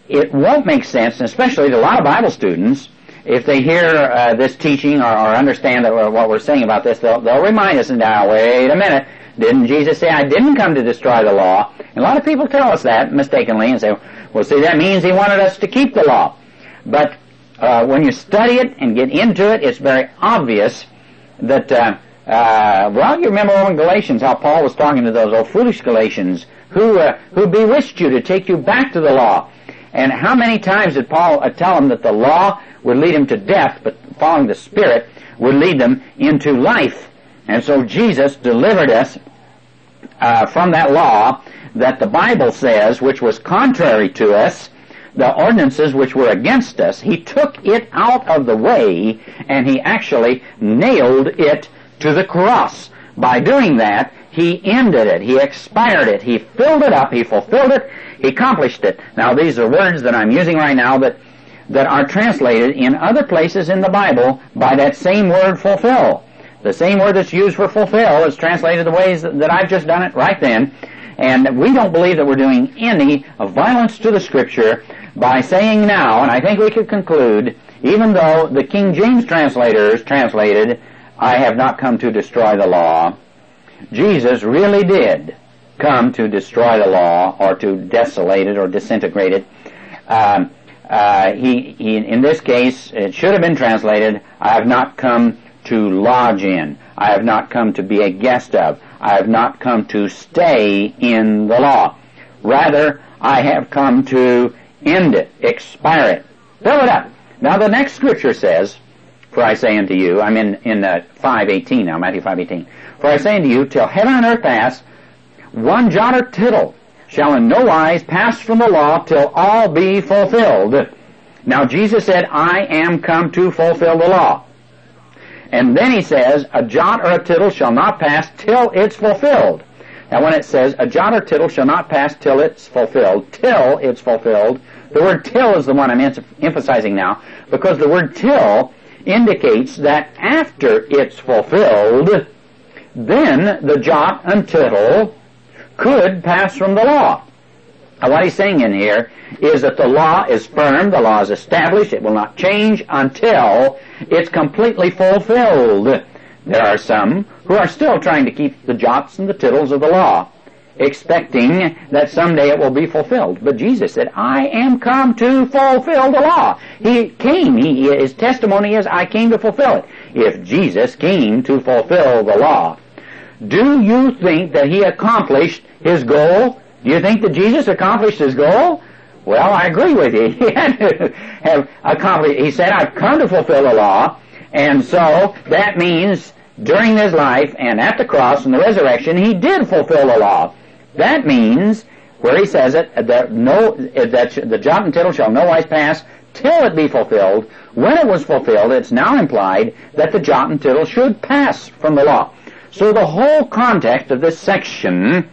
it won't make sense, especially to a lot of Bible students, if they hear this teaching or understand what we're saying about this. They'll remind us, now, wait a minute, didn't Jesus say, I didn't come to destroy the law? And a lot of people tell us that mistakenly and say, well, see, that means he wanted us to keep the law. But when you study it and get into it, it's very obvious that, well, you remember in Galatians how Paul was talking to those old foolish Galatians who bewitched you to take you back to the law. And how many times did Paul tell them that the law would lead them to death, but following the Spirit would lead them into life? And so Jesus delivered us from that law that the Bible says, which was contrary to us, the ordinances which were against us. He took it out of the way, and he actually nailed it to the cross. By doing that, he ended it, he expired it, he filled it up, he fulfilled it, he accomplished it. Now, these are words that I'm using right now that are translated in other places in the Bible by that same word, fulfill. The same word that's used for fulfill is translated the ways that I've just done it right then. And we don't believe that we're doing any violence to the Scripture by saying now, and I think we could conclude, even though the King James translators translated, I have not come to destroy the law, Jesus really did come to destroy the law, or to desolate it or disintegrate it. He in this case, it should have been translated, I have not come to lodge in. I have not come to be a guest of. I have not come to stay in the law. Rather, I have come to end it, expire it, fill it up. Now the next scripture says, for I say unto you, I'm in 5:18 now, Matthew 5:18. For I say unto you, till heaven and earth pass, one jot or tittle shall in no wise pass from the law till all be fulfilled. Now Jesus said, I am come to fulfill the law. And then he says, a jot or a tittle shall not pass till it's fulfilled. Now when it says, a jot or tittle shall not pass till it's fulfilled, the word till is the one I'm emphasizing now, because the word till indicates that after it's fulfilled, then the jot and tittle could pass from the law. Now what he's saying in here is that the law is firm, the law is established, it will not change until it's completely fulfilled. There are some who are still trying to keep the jots and the tittles of the law, expecting that someday it will be fulfilled. But Jesus said, I am come to fulfill the law. He came, his testimony is, I came to fulfill it. If Jesus came to fulfill the law, do you think that he accomplished his goal? Do you think that Jesus accomplished his goal? Well, I agree with you. He had to have accomplished. He said, I've come to fulfill the law, and so that means during his life and at the cross and the resurrection, he did fulfill the law. That means, where he says it, that the jot and tittle shall no wise pass till it be fulfilled. When it was fulfilled, it's now implied that the jot and tittle should pass from the law. So the whole context of this section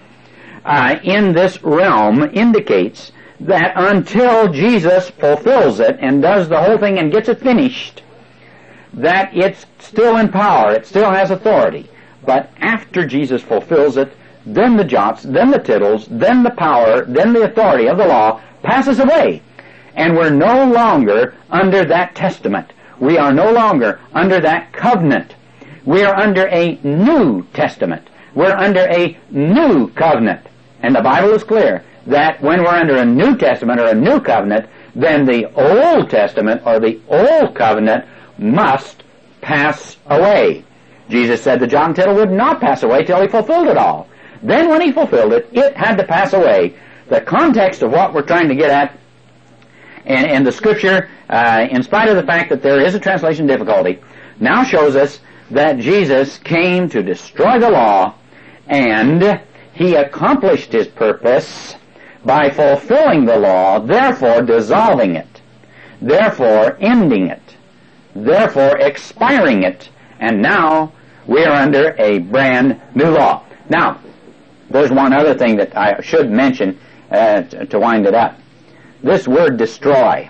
in this realm indicates that until Jesus fulfills it and does the whole thing and gets it finished, that it's still in power, it still has authority. But after Jesus fulfills it, then the jots, then the tittles, then the power, then the authority of the law passes away. And we're no longer under that testament. We are no longer under that covenant. We are under a new testament. We're under a new covenant. And the Bible is clear that when we're under a new testament or a new covenant, then the Old Testament or the Old Covenant must pass away. Jesus said the jot and tittle would not pass away till he fulfilled it all. Then when he fulfilled it, it had to pass away. The context of what we're trying to get at, and the Scripture, in spite of the fact that there is a translation difficulty, now shows us that Jesus came to destroy the law, and he accomplished his purpose by fulfilling the law, therefore dissolving it, therefore ending it, therefore expiring it, and now we are under a brand new law. Now, there's one other thing that I should mention to wind it up. This word destroy,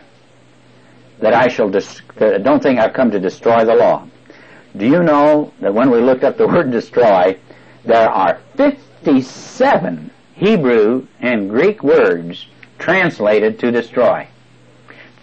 that I shall don't think I've come to destroy the law. Do you know that when we looked up the word destroy, there are 57 Hebrew and Greek words translated to destroy?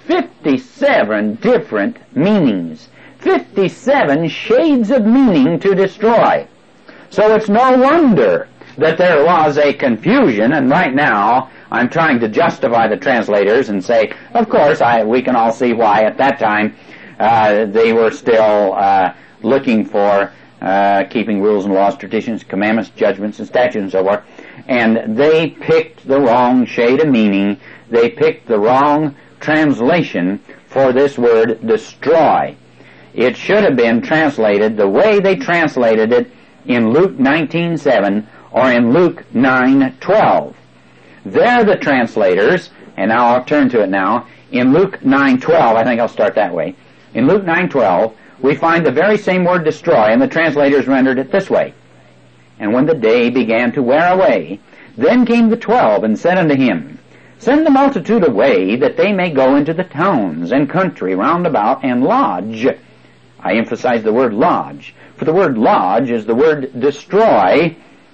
57 different meanings. 57 shades of meaning to destroy. So it's no wonder that there was a confusion, and right now I'm trying to justify the translators and say, of course, we can all see why at that time they were still looking for keeping rules and laws, traditions, commandments, judgments, and statutes, and so forth. And they picked the wrong shade of meaning. They picked the wrong translation for this word destroy. It should have been translated the way they translated it in Luke 19:7 or in Luke 9:12. They're the translators, and now I'll turn to it now. In Luke 9:12, I think I'll start that way. In Luke 9:12, we find the very same word destroy, and the translators rendered it this way. And when the day began to wear away, then came the 12 and said unto him, Send the multitude away, that they may go into the towns and country round about and lodge. I emphasize the word lodge, for the word lodge is the word destroy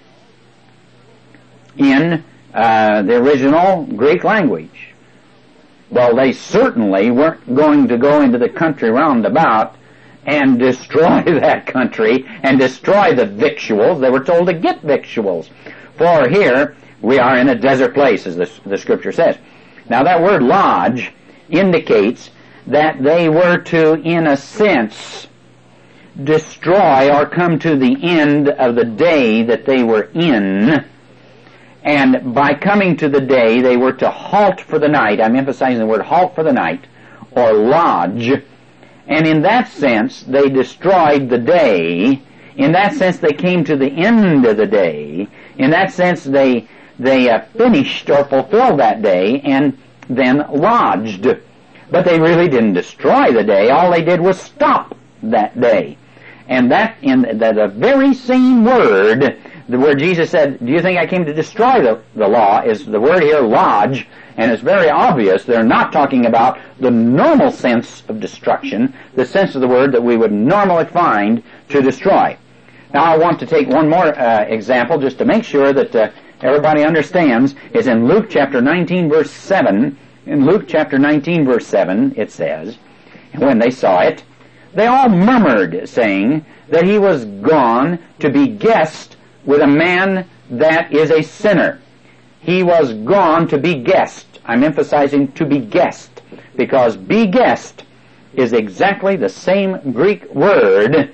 in the original Greek language. Well, they certainly weren't going to go into the country round about and destroy that country and destroy the victuals. They were told to get victuals. For here we are in a desert place, as the scripture says. Now that word lodge indicates that they were to, in a sense, destroy or come to the end of the day that they were in. And by coming to the day, they were to halt for the night. I'm emphasizing the word halt for the night, or lodge. And in that sense, they destroyed the day. In that sense, they came to the end of the day. In that sense, they finished or fulfilled that day and then lodged. But they really didn't destroy the day. All they did was stop that day. And that, in the very same word, the word Jesus said, do you think I came to destroy the law, is the word here, lodge, and it's very obvious they're not talking about the normal sense of destruction, the sense of the word that we would normally find to destroy. Now I want to take one more example just to make sure that everybody understands, is in Luke chapter 19 verse 7. In Luke chapter 19 verse 7 it says, when they saw it, they all murmured, saying that he was gone to be guest with a man that is a sinner. He was gone to be guest. I'm emphasizing to be guest, because be guest is exactly the same Greek word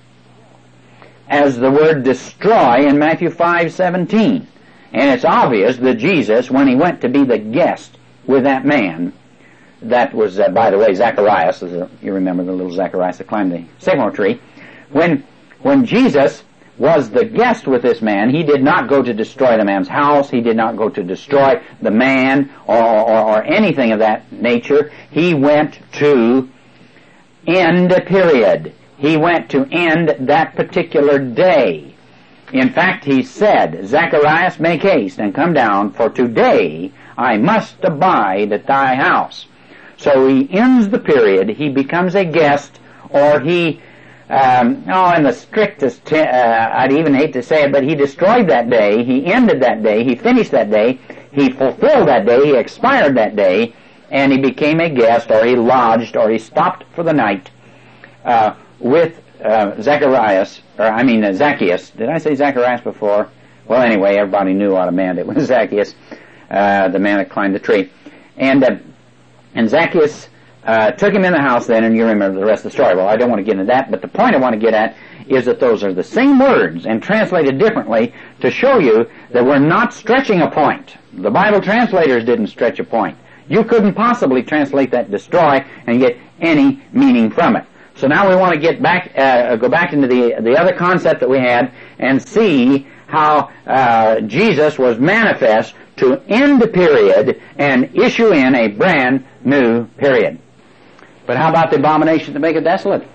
as the word destroy in Matthew 5:17. And it's obvious that Jesus, when he went to be the guest with that man, that was, by the way, Zacharias. You remember the little Zacharias that climbed the sycamore tree. When Jesus was the guest with this man, he did not go to destroy the man's house. He did not go to destroy the man or anything of that nature. He went to end a period. He went to end that particular day. In fact, he said, Zacharias, make haste and come down, for today I must abide at thy house. So he ends the period, he becomes a guest, or he, in the strictest, I'd even hate to say it, but he destroyed that day, he ended that day, he finished that day, he fulfilled that day, he expired that day, and he became a guest, or he lodged, or he stopped for the night with Zacchaeus. Did I say Zacharias before? Well, anyway, everybody knew what a man it was, Zacchaeus, the man that climbed the tree. And Zacchaeus took him in the house then, and you remember the rest of the story. Well, I don't want to get into that, but the point I want to get at is that those are the same words and translated differently to show you that we're not stretching a point. The Bible translators didn't stretch a point. You couldn't possibly translate that destroy and get any meaning from it. So now we want to get back, go back into the other concept that we had and see how Jesus was manifest to end the period and issue in a brand new period. But how about the abomination to make it desolate?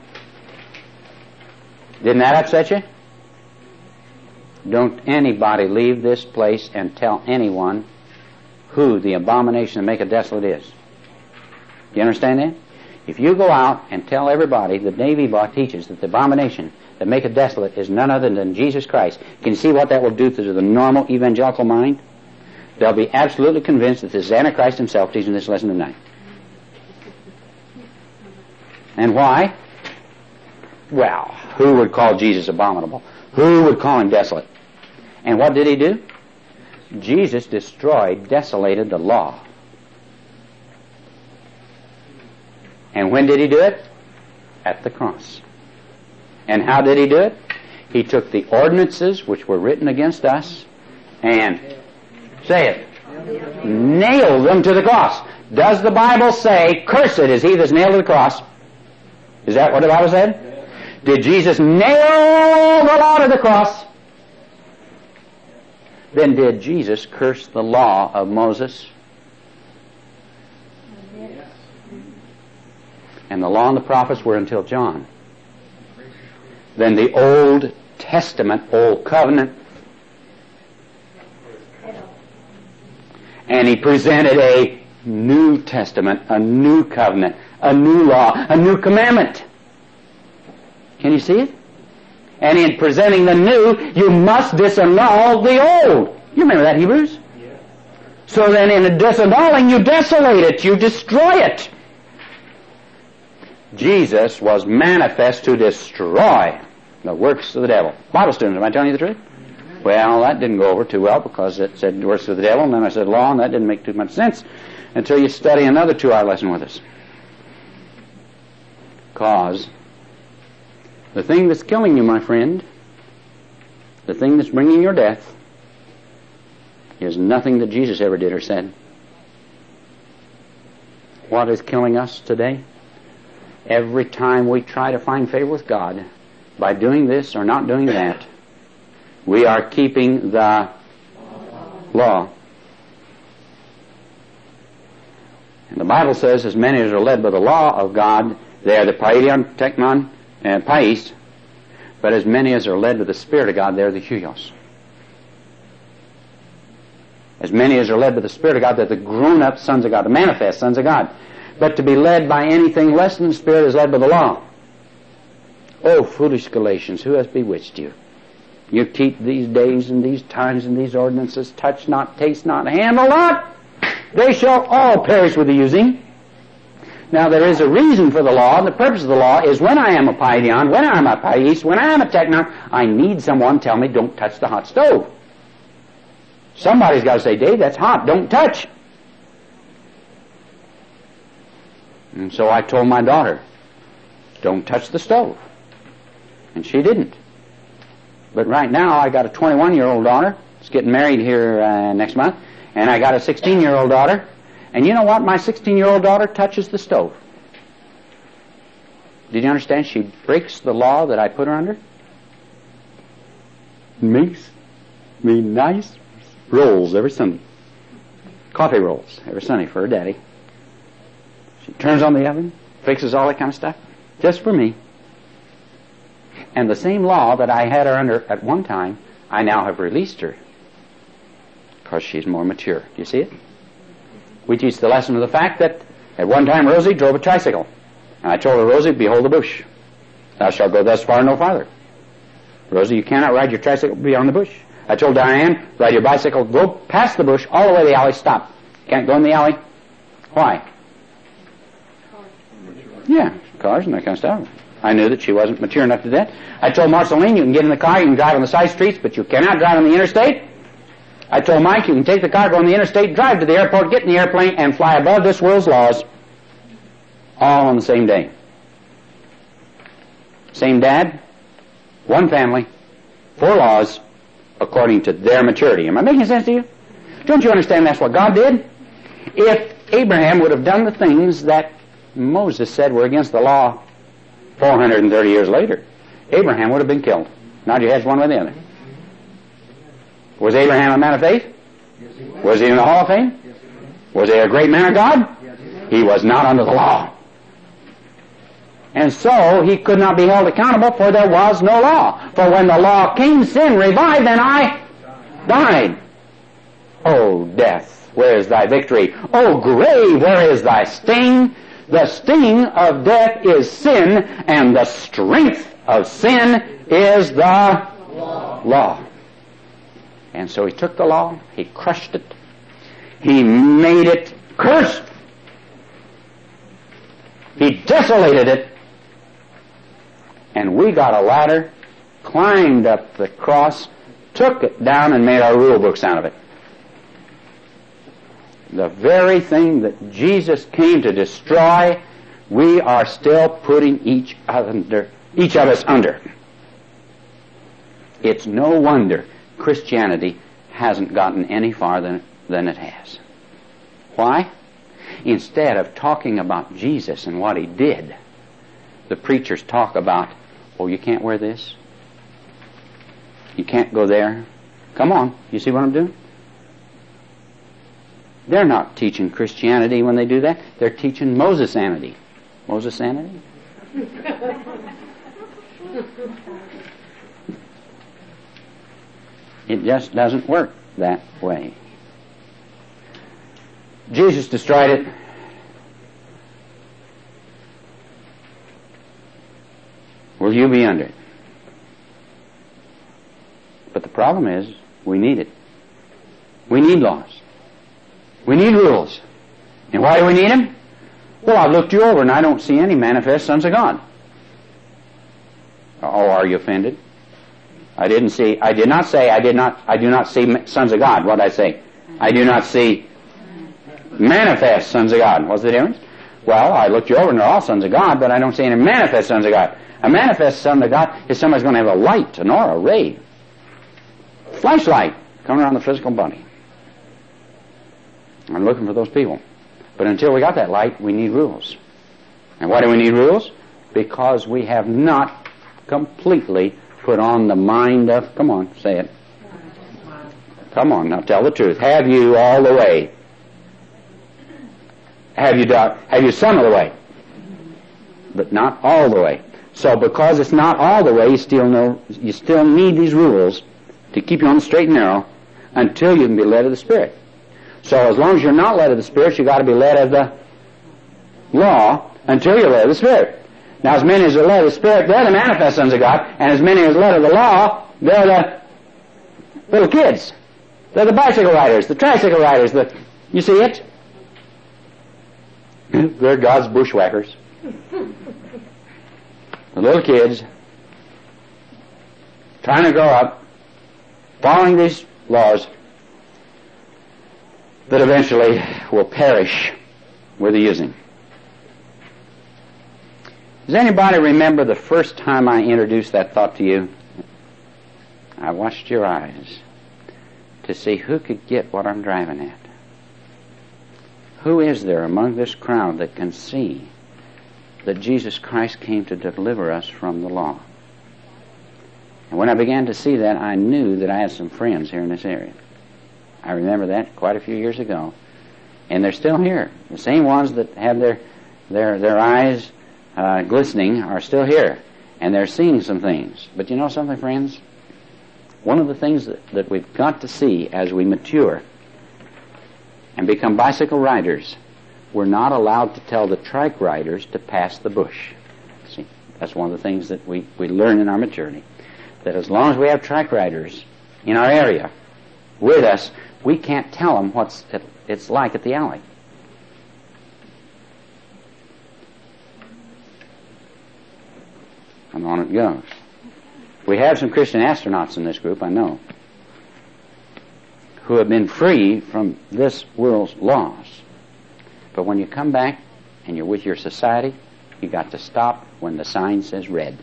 Didn't that upset you? Don't anybody leave this place and tell anyone who the abomination to make it desolate is. Do you understand that? If you go out and tell everybody that Dave Ebaugh teaches that the abomination that make it desolate is none other than Jesus Christ, can you see what that will do to the normal evangelical mind? They'll be absolutely convinced that this is Antichrist himself teaching this lesson tonight. And why? Well, who would call Jesus abominable? Who would call him desolate? And what did he do? Jesus destroyed, desolated the law. And when did he do it? At the cross. And how did he do it? He took the ordinances which were written against us and, say it, nailed them to the cross. Does the Bible say, cursed is he that's nailed to the cross? Is that what the Bible said? Did Jesus nail the law to the cross? Then did Jesus curse the law of Moses? And the law and the prophets were until John. Then the Old Testament, Old Covenant, and he presented a New Testament, a new covenant, a new law, a new commandment. Can you see it? And in presenting the new, you must disannul the old. You remember that, Hebrews? Yes. So then in disannulling, you desolate it, you destroy it. Jesus was manifest to destroy the works of the devil. Bible students, am I telling you the truth? Well, that didn't go over too well because it said works of the devil, and then I said law, and that didn't make too much sense until you study another 2-hour lesson with us. Because the thing that's killing you, my friend, the thing that's bringing your death, is nothing that Jesus ever did or said. What is killing us today? Every time we try to find favor with God by doing this or not doing that, we are keeping the law. And the Bible says, as many as are led by the law of God, they are the paidion, teknon, and pais, but as many as are led by the Spirit of God, they are the huios. As many as are led by the Spirit of God, they're the grown-up sons of God, the manifest sons of God. But to be led by anything less than the Spirit is led by the law. Oh, foolish Galatians, who has bewitched you? You keep these days and these times and these ordinances, touch not, taste not, handle not. They shall all perish with the using. Now there is a reason for the law, and the purpose of the law is when I am a paidion, when I am a pais, when I am a teknon, I need someone tell me don't touch the hot stove. Somebody's got to say, Dave, that's hot, don't touch. And so I told my daughter, don't touch the stove. And she didn't. But right now I got a 21-year-old daughter. She's getting married here next month. And I got a 16-year-old daughter. And you know what? My 16-year-old daughter touches the stove. Did you understand? She breaks the law that I put her under. Makes me nice rolls every Sunday. Coffee rolls every Sunday for her daddy. She turns on the oven, fixes all that kind of stuff, just for me. And the same law that I had her under at one time, I now have released her. Because she's more mature. Do you see it? We teach the lesson of the fact that at one time Rosie drove a tricycle. And I told her, Rosie, behold the bush. Thou shalt go thus far and no farther. Rosie, you cannot ride your tricycle beyond the bush. I told Diane, ride your bicycle, go past the bush, all the way to the alley, stop. Can't go in the alley. Why? Yeah, cars and that kind of stuff. I knew that she wasn't mature enough to do that. I told Marceline, you can get in the car, you can drive on the side streets, but you cannot drive on the interstate. I told Mike, you can take the car, go on the interstate, drive to the airport, get in the airplane, and fly above this world's laws. All on the same day. Same dad, one family, 4 laws, according to their maturity. Am I making sense to you? Don't you understand that's what God did? If Abraham would have done the things that Moses said were against the law 430 years later, Abraham would have been killed. Nod your heads one way or the other. Was Abraham a man of faith? Was he in the Hall of Fame? Was he a great man of God? He was not under the law. And so he could not be held accountable, for there was no law. For when the law came, sin revived, and I died. O death, where is thy victory? O grave, where is thy sting? The sting of death is sin, and the strength of sin is the law. And so he took the law, he crushed it, he made it cursed, he desolated it, And we got a ladder, climbed up the cross, took it down, and made our rule books out of it. The very thing that Jesus came to destroy, we are still putting each of us under. It's no wonder Christianity hasn't gotten any farther than it has. Why? Instead of talking about Jesus and what He did, the preachers talk about, oh, you can't wear this. You can't go there. Come on, you see what I'm doing? They're not teaching Christianity when they do that. They're teaching Moses-anity. Moses-anity? It just doesn't work that way. Jesus destroyed it. Will you be under it? But the problem is, we need it. We need laws. We need rules. And why do we need them? Well, I've looked you over and I don't see any manifest sons of God. Oh, are you offended? I do not say I do not see sons of God. What did I say? I do not see manifest sons of God. What's the difference? Well, I looked you over and they're all sons of God, but I don't see any manifest sons of God. A manifest son of God is somebody's going to have a light, an aura, a ray, flashlight coming around the physical body. I'm looking for those people. But until we got that light, we need rules. And why do we need rules? Because we have not completely put on the mind of, come on, say it. Come on, now tell the truth. Have you all the way? Have you some of the way? But not all the way. So because it's not all the way, you still need these rules to keep you on the straight and narrow until you can be led of the Spirit. So as long as you're not led of the Spirit, you've got to be led of the law until you're led of the Spirit. Now, as many as are led of the Spirit, they're the manifest sons of God, and as many as are led of the law, they're the little kids. They're the bicycle riders, the tricycle riders, you see it? They're God's bushwhackers. The little kids trying to grow up, following these laws that eventually will perish with the using. Does anybody remember the first time I introduced that thought to you? I watched your eyes to see who could get what I'm driving at. Who is there among this crowd that can see that Jesus Christ came to deliver us from the law? And when I began to see that, I knew that I had some friends here in this area. I remember that quite a few years ago. And they're still here. The same ones that have their eyes glistening are still here. And they're seeing some things. But you know something, friends? One of the things that we've got to see as we mature and become bicycle riders, we're not allowed to tell the trike riders to pass the bush. See, that's one of the things that we learn in our maturity. That as long as we have trike riders in our area with us, we can't tell them what it's like at the alley. And on it goes. We have some Christian astronauts in this group, I know, who have been free from this world's laws. But when you come back and you're with your society, you got to stop when the sign says red.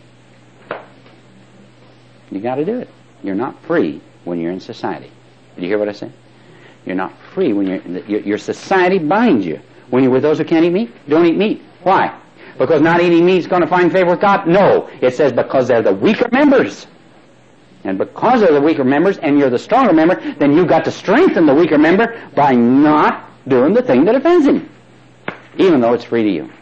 You got to do it. You're not free when you're in society. Did you hear what I said? You're not free when your society binds you. When you're with those who can't eat meat, don't eat meat. Why? Because not eating meat is going to find favor with God? No. It says because they're the weaker members. And because they're the weaker members and you're the stronger member, then you've got to strengthen the weaker member by not doing the thing that offends him, even though it's free to you.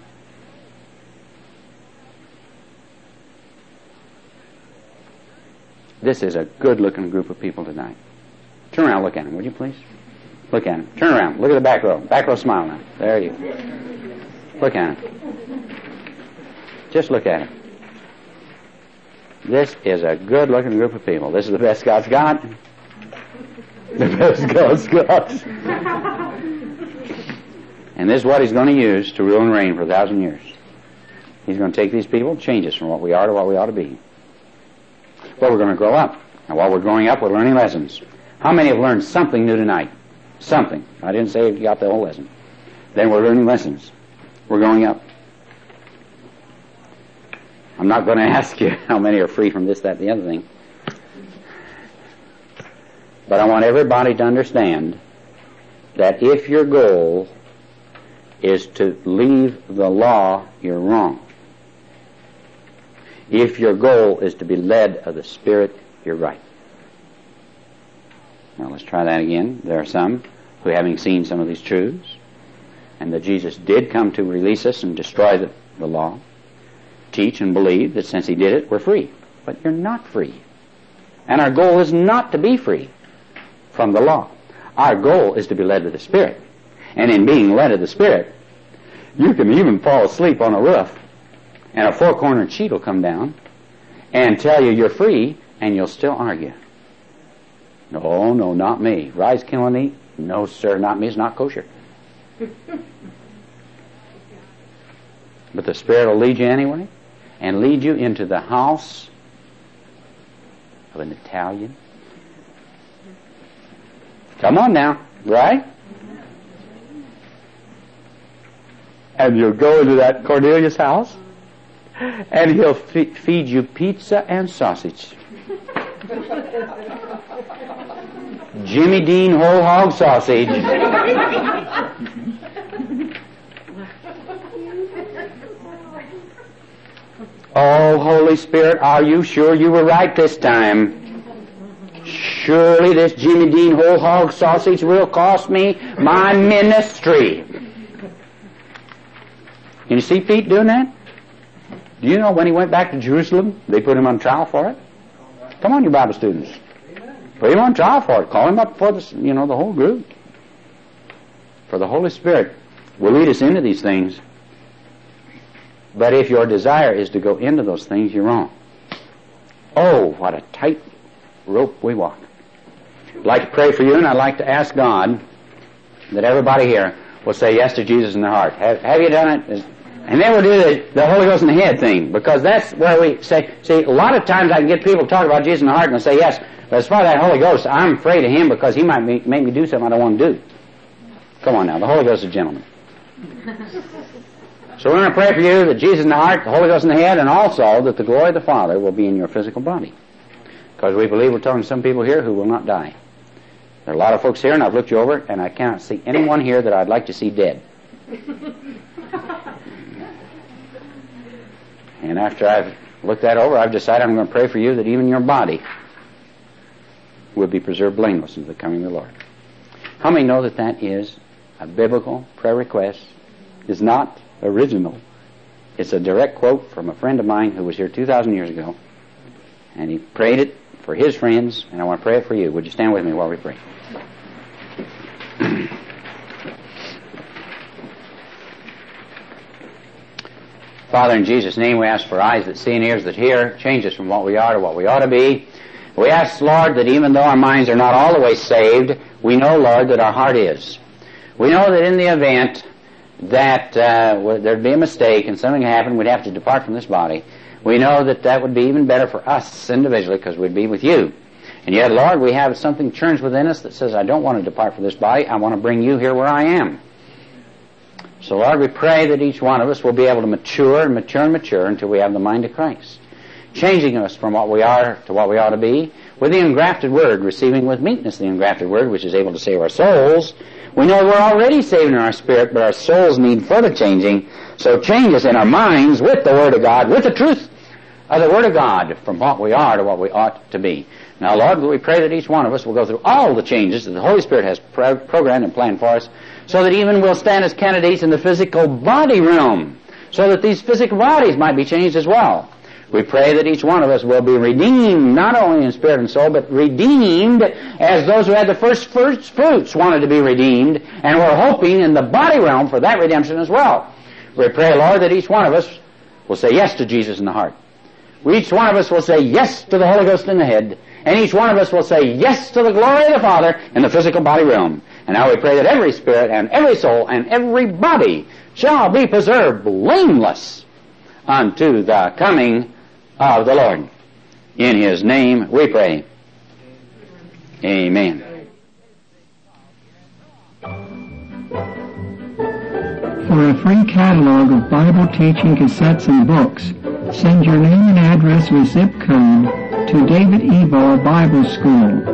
This is a good-looking group of people tonight. Turn around, look at them, would you please? Look at them. Turn around. Look at the back row. Back row smile now. There you go. Look at them. Just look at them. This is a good-looking group of people. This is the best God's got. The best God's got. And this is what He's going to use to rule and reign for 1,000 years. He's going to take these people, change us from what we are to what we ought to be. Well, we're going to grow up. And while we're growing up, we're learning lessons. How many have learned something new tonight? Something. I didn't say you got the whole lesson. Then we're learning lessons. We're growing up. I'm not going to ask you how many are free from this, that, the other thing. But I want everybody to understand that if your goal is to leave the law, you're wrong. If your goal is to be led of the Spirit, you're right. Now let's try that again. There are some who, having seen some of these truths, and that Jesus did come to release us and destroy the law, teach and believe that since He did it, we're free. But you're not free. And our goal is not to be free from the law. Our goal is to be led to the Spirit. And in being led of the Spirit, you can even fall asleep on a roof, and a four-cornered sheet will come down and tell you you're free, and you'll still argue. No, not me. Rise, kill, and eat? No, sir, not me. It's not kosher. But the Spirit will lead you anyway, and lead you into the house of an Italian. Come on now, right? And you'll go into that Cornelius' house, and he'll feed you pizza and sausage. Jimmy Dean whole hog sausage. Oh, Holy Spirit, are you sure you were right this time? Surely this Jimmy Dean whole hog sausage will cost me my ministry. Can you see Pete doing that? Do you know when he went back to Jerusalem, they put him on trial for it? Come on, you Bible students. Put him on trial for it. Call him up for the whole group. For the Holy Spirit will lead us into these things. But if your desire is to go into those things, you're wrong. Oh, what a tight rope we walk. I'd like to pray for you, and I'd like to ask God that everybody here will say yes to Jesus in their heart. Have you done it? And then we'll do the Holy Ghost in the head thing, because that's where we say, see, a lot of times I can get people to talk about Jesus in the heart and they'll say yes, but as far as that Holy Ghost, I'm afraid of Him because He might make me do something I don't want to do. Come on now, the Holy Ghost is a gentleman. So we're going to pray for you that Jesus in the heart, the Holy Ghost in the head, and also that the glory of the Father will be in your physical body. Because we believe we're talking to some people here who will not die. There are a lot of folks here, and I've looked you over, and I cannot see anyone here that I'd like to see dead. And after I've looked that over, I've decided I'm going to pray for you that even your body will be preserved blameless until the coming of the Lord. How many know that that is a biblical prayer request? It's not original. It's a direct quote from a friend of mine who was here 2,000 years ago, and he prayed it for his friends, and I want to pray it for you. Would you stand with me while we pray? Father, in Jesus' name, we ask for eyes that see and ears that hear. Change us from what we are to what we ought to be. We ask, Lord, that even though our minds are not all the way saved, we know, Lord, that our heart is. We know that in the event that there'd be a mistake and something happened, we'd have to depart from this body. We know that that would be even better for us individually because we'd be with you. And yet, Lord, we have something churns within us that says, I don't want to depart from this body. I want to bring you here where I am. So, Lord, we pray that each one of us will be able to mature and mature and mature until we have the mind of Christ, changing us from what we are to what we ought to be, with the engrafted Word, receiving with meekness the engrafted Word, which is able to save our souls. We know we're already saved in our spirit, but our souls need further changing. So change us in our minds with the Word of God, with the truth of the Word of God, from what we are to what we ought to be. Now, Lord, we pray that each one of us will go through all the changes that the Holy Spirit has programmed and planned for us, so that even we'll stand as candidates in the physical body realm, so that these physical bodies might be changed as well. We pray that each one of us will be redeemed, not only in spirit and soul, but redeemed as those who had the first fruits wanted to be redeemed, and we're hoping in the body realm for that redemption as well. We pray, Lord, that each one of us will say yes to Jesus in the heart. Each one of us will say yes to the Holy Ghost in the head, and each one of us will say yes to the glory of the Father in the physical body realm. And now we pray that every spirit and every soul and every body shall be preserved blameless unto the coming of the Lord. In His name we pray. Amen. For a free catalog of Bible teaching cassettes and books, send your name and address with zip code to David Ebar Bible School,